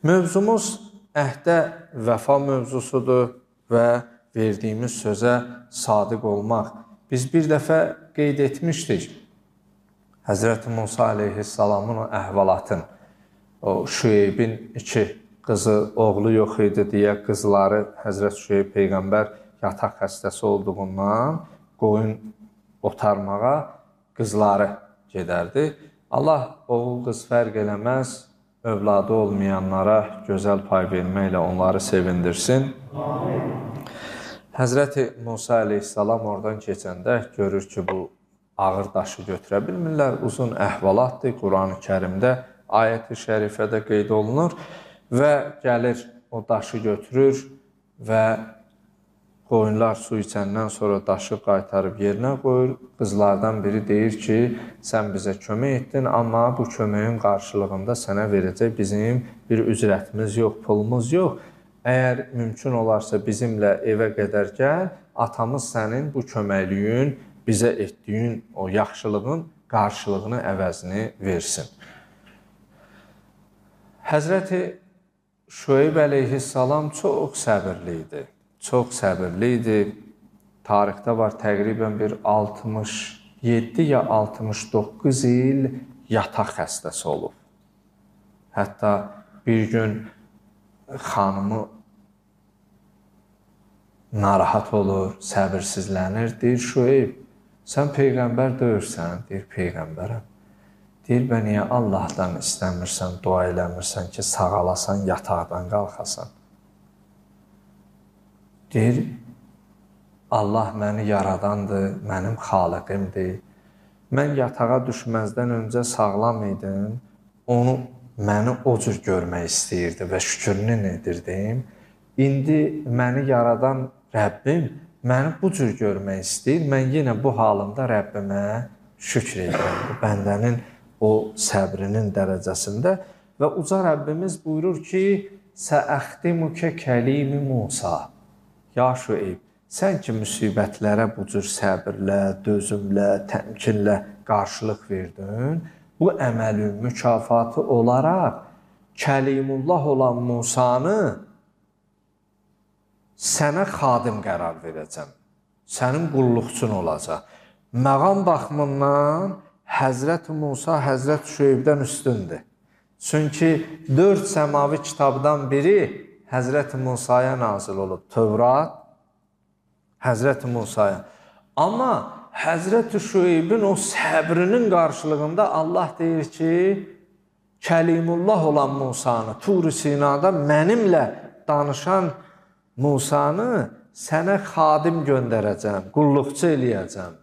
Mövzumuz əhdə vəfa mövzusudur və verdiyimiz sözə sadiq olmaq. Biz bir dəfə qeyd etmişdik. Həzrəti Musa aleyhissalamın o əhvalatın, o Şüeybin 2 qızı, oğlu yox idi deyə qızları Həzrət Şüeyb Peyğəmbər yataq xəstəsi olduğundan qoyun otarmağa qızları gedərdi. Allah oğul qız fərq eləməz, övladı olmayanlara gözəl pay verməklə onları sevindirsin. Amin. Həzrəti Musa aleyhissalam oradan keçəndə görür ki, bu ağır daşı götürə bilmirlər. Uzun əhvalatdır, Quran-ı Kərimdə, ayət-i şərifədə qeyd olunur və gəlir o daşı götürür və qoyunlar su içəndən sonra daşı qaytarıb yerinə qoyur. Qızlardan biri deyir ki, sən bizə kömək etdin, amma bu köməyin qarşılığında sənə verəcək bizim bir ücrətimiz yox, pulumuz yox. Əgər mümkün olarsa bizimlə evə qədər gəl, atamız sənin bu köməkliyin, bizə etdiyin o yaxşılığın qarşılığını, əvəzini versin. Həzrəti Şüeyb əleyhissalam çox səbirli idi. Çox səbirli idi. Tarixdə var təqribən bir 67 ya 69 il yataq xəstəsi olub. Hətta bir gün xanımı narahat olur, səbirsizlənir. Deyir, Şüeyb, sən Peyğəmbər deyirsən? Deyir, Peyğəmbərəm. Deyir, bə niyə Allahdan istəmirsən, dua eləmirsən ki, sağalasan, yataqdan qalxasan? Deyir, Allah məni yaradandır, mənim xaliqimdir. Mən yatağa düşməzdən öncə sağlam idim, məni o cür görmək istəyirdi və şükrünü edirdim. İndi məni yaradan Rəbbim məni bu cür görmək istəyir, mən yenə bu halımda Rəbbimə şükr edirəm. Bu bəndənin o səbrinin dərəcəsində və uca Rəbbimiz buyurur ki, Səəxtimukə kəlimi Musa. Ya Şüeyb, sən ki müsibətlərə bu cür səbirlə, dözümlə, təmkinlə qarşılıq verdin, bu əməlin mükafatı olaraq Kəlimullah olan Musanı sənə xadim qərar verəcəm. Sənin qulluqçun olacaq. Məqam baxımından Həzrət Musa Həzrət Şüeybdən üstündür. Çünki 4 səmavi kitabdan biri Həzrət Musaya nazil olub. Tövrat Həzrət Musaya. Amma Həzrət Şüeybin o səbrinin qarşılığında Allah deyir ki, Kəlimullah olan Musanı, Tur-i Sinada mənimlə danışan Musanı sənə xadim göndərəcəm, qulluqçu eləyəcəm.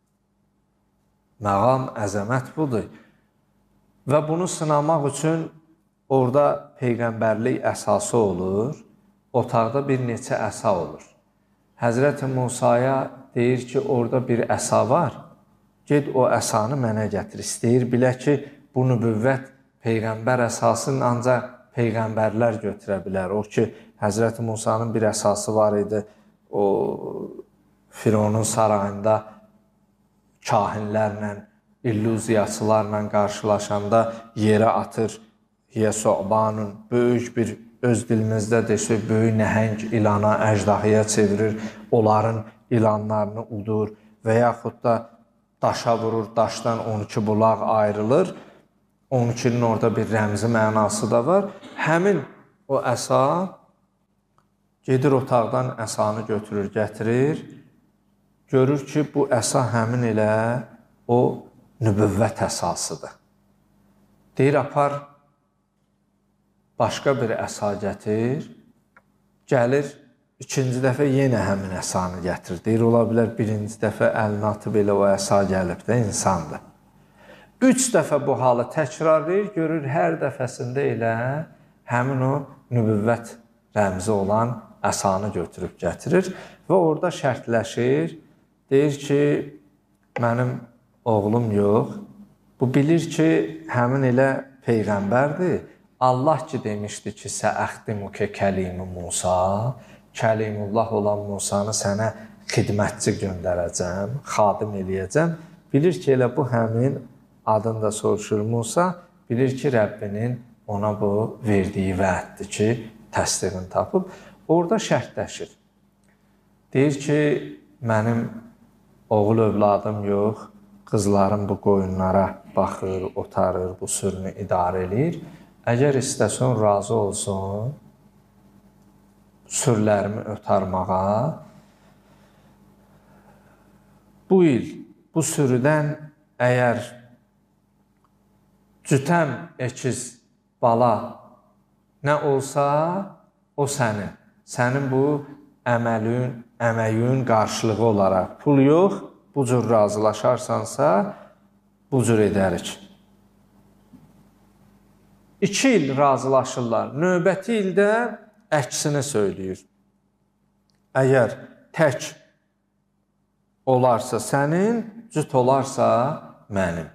Məqam, əzəmət budur. Və bunu sınamaq üçün orada peyğəmbərlik əsası olur, otaqda bir neçə əsa olur. Həzrəti Musaya deyir ki, orada bir əsa var, ged o əsanı mənə gətir. İstəyir bilə ki, bu nübüvvət peyğəmbər əsasını ancaq peyğəmbərlər götürə bilər. O ki, Həzrəti Musanın bir əsası var idi, o Fironun sarayında kahinlərlə, illüziyaçılarla qarşılaşanda yerə atır. Yesobanın böyük bir, öz dilimizdə desək, böyük nəhəng ilana, əjdahıya çevirir, onların ilanlarını udur və yaxud da daşa vurur, daşdan 12 bulaq ayrılır. 12-nin orada bir rəmzi mənası da var. Həmin o əsa gedir otaqdan əsanı götürür, gətirir. Görür ki, bu əsa həmin elə o nübüvvət əsasıdır. Deyir, apar, başqa bir əsa gətir, gəlir, ikinci dəfə yenə həmin əsanı gətirir. Deyir, ola bilər, birinci dəfə əlini atıb elə o əsa gəlib də insandır. 3 dəfə bu halı təkrarlayır, görür, hər dəfəsində elə həmin o nübüvvət rəmzi olan əsanı götürüb gətirir və orada şərtləşir. Deyir ki, mənim oğlum yox. Bu bilir ki, həmin elə peyğəmbərdir. Allah ki demişdi ki, Səəxtimukə kəlimi Musa, Kəlimullah olan Musanı sənə xidmətçi göndərəcəm, xadim eləyəcəm. Bilir ki, elə bu həmin adını da soruşur Musa, bilir ki, Rəbbinin ona bu verdiyi vəddir ki, təsdiqini tapıb. Orada şərtləşir. Deyir ki, mənim oğul övladım yox, qızlarım bu qoyunlara baxır, otarır, bu sürünü idarə edir. Əgər istəsən razı olsun, sürülərimi ötarmağa, bu il bu sürüdən əgər cütəm, əkiz, bala nə olsa, o sənin. Sənin bu əməyin qarşılığı olaraq pul yox, bu cür razılaşarsansa, bu cür edərik. 2 il razılaşırlar. Növbəti ildə əksini söyləyir. Əgər tək olarsa sənin, cüt olarsa mənim.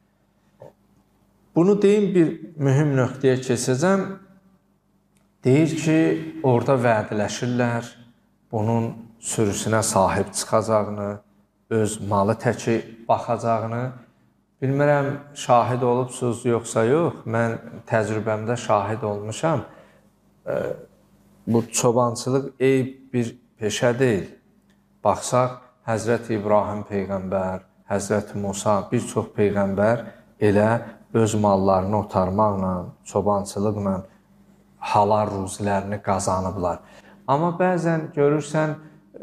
Bunu deyim, bir mühüm nöqtəyə keçəcəm. Deyir ki, orada vədləşirlər, bunun sürüsünə sahib çıxacağını, öz malı təki baxacağını. Bilmirəm, şahid olubsuz yoxsa yox, mən təcrübəmdə şahid olmuşam. Bu çobançılıq eyb bir peşə deyil. Baxsaq, Həzrəti İbrahim Peyğəmbər, Həzrəti Musa, bir çox Peyğəmbər elə öz mallarını otarmaqla, çobançılıqla halal ruzilərini qazanıblar. Amma bəzən görürsən,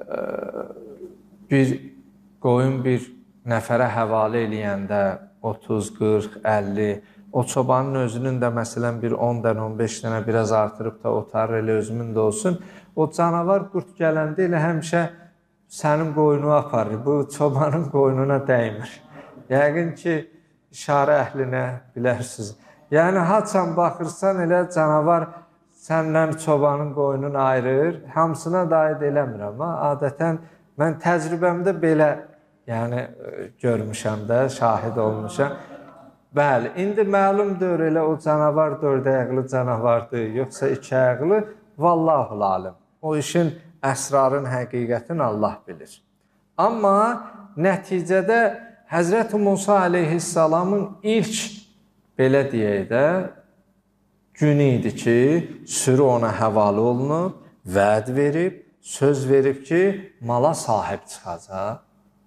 bir qoyun bir nəfərə həvalə eləyəndə 30, 40, 50, o çobanın özünün də məsələn bir 10 dənə, 15 dənə biraz artırıb da otarır, elə özümün də olsun. O canavar qurt gələndə elə həmişə sənin qoyunu aparır, bu çobanın qoyununa dəymir. Yəqin ki, işarə əhlinə bilərsiniz. Yəni, haçan baxırsan elə canavar səndən çobanın qoyununu ayırır. Hamısına da aid eləmirəm. Adətən mən təcrübəmdə belə görmüşəm də, şahid olmuşam. Bəli, indi məlumdur elə o canavar 4 ayaqlı canavardır, yoxsa 2 ayaqlı, vallahul alim. O işin əsrarın həqiqətini Allah bilir. Amma nəticədə Həzrəti Musa aleyhissalamın ilk, belə deyək də, günü idi ki, sürü ona həvalə olunub, vəd verib, söz verib ki, mala sahib çıxacaq.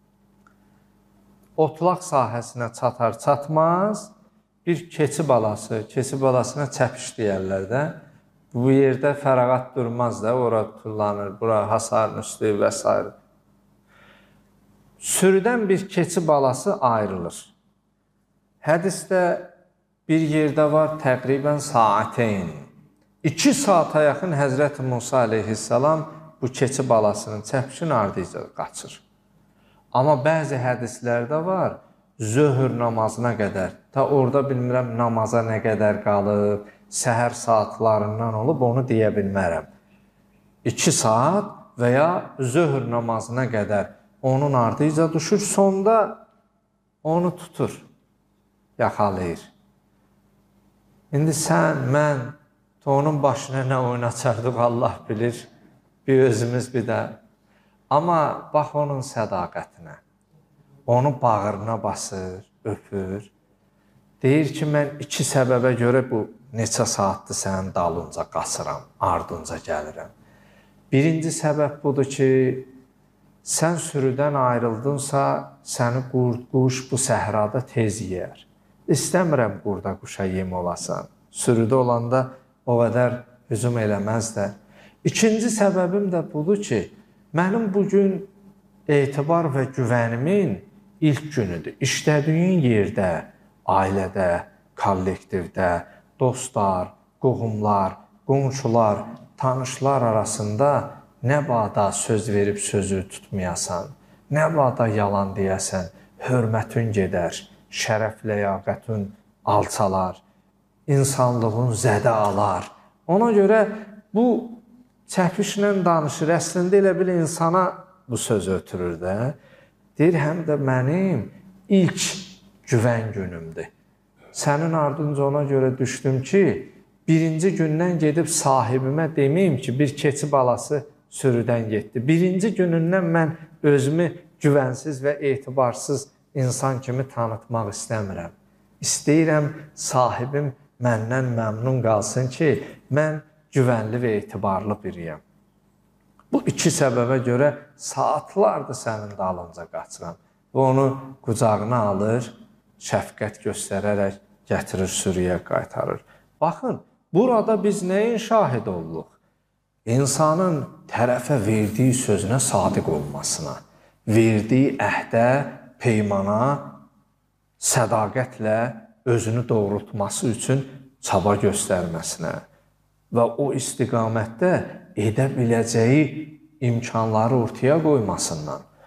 Otlaq sahəsinə çatar-çatmaz, bir keçi balasına çəpiş deyərlər də. Bu yerdə fərağat durmaz da, ora tullanır, bura hasarın üstü və s. Sürüdən bir keçi balası ayrılır. Hədisdə bir yerdə var təqribən saatəyn. 2 saata yaxın Həzrəti Musa aleyhissalam bu keçi balasının çəpişin ardınca qaçır. Amma bəzi hədislərdə var, zöhr namazına qədər, ta orada bilmirəm namaza nə qədər qalıb, səhər saatlarından olub, onu deyə bilmərəm. 2 saat və ya zöhr namazına qədər onun ardınca düşür, sonda onu tutur, yaxalayır. İndi sən, mən, onun başına nə oynaçardıq Allah bilir, bir özümüz bir də. Amma bax onun sədaqətinə, onu bağrına basır, öpür. Deyir ki, mən 2 səbəbə görə bu neçə saatdır sənin dalınca qaçıram, ardınca gəlirəm. Birinci səbəb budur ki, sən sürüdən ayrıldınsa, səni qurd-quş bu səhrada tez yeyər. İstəmirəm qurda quşa yem olasan. Sürüdə olanda o qədər hücum eləməzlər. İkinci səbəbim də budur ki, mənim bugün etibar və güvənimin ilk günüdür. İşlədiyin yerdə, ailədə, kollektivdə, dostlar, qohumlar, qonşular, tanışlar arasında nə bada söz verib sözü tutmayasan, nə bada yalan deyəsən, hörmətin gedər, şərəf ləyaqətin alçalar, insanlığın zədə alar. Ona görə bu çəpişlə danışır, əslində elə bil insana bu sözü ötürür də. Deyir, həm də mənim ilk güvən günümdür. Sənin ardınca ona görə düşdüm ki, birinci gündən gedib sahibimə deməyim ki, bir keçi balası sürüdən getdi. Birinci günündən mən özümü güvənsiz və etibarsız insan kimi tanıtmaq istəmirəm. İstəyirəm sahibim məndən məmnun qalsın ki, mən güvənli və etibarlı biriyəm. Bu iki səbəbə görə saatlardır sənin dalınca qaçıram. Və onu qucağına alır, şəfqət göstərərək gətirir sürüyə qaytarır. Baxın, burada biz nəyin şahid olduq? İnsanın tərəfə verdiyi sözünə sadiq olmasına, verdiyi əhdə, peymana, sədaqətlə özünü doğrultması üçün çaba göstərməsinə və o istiqamətdə edə biləcəyi imkanları ortaya qoymasından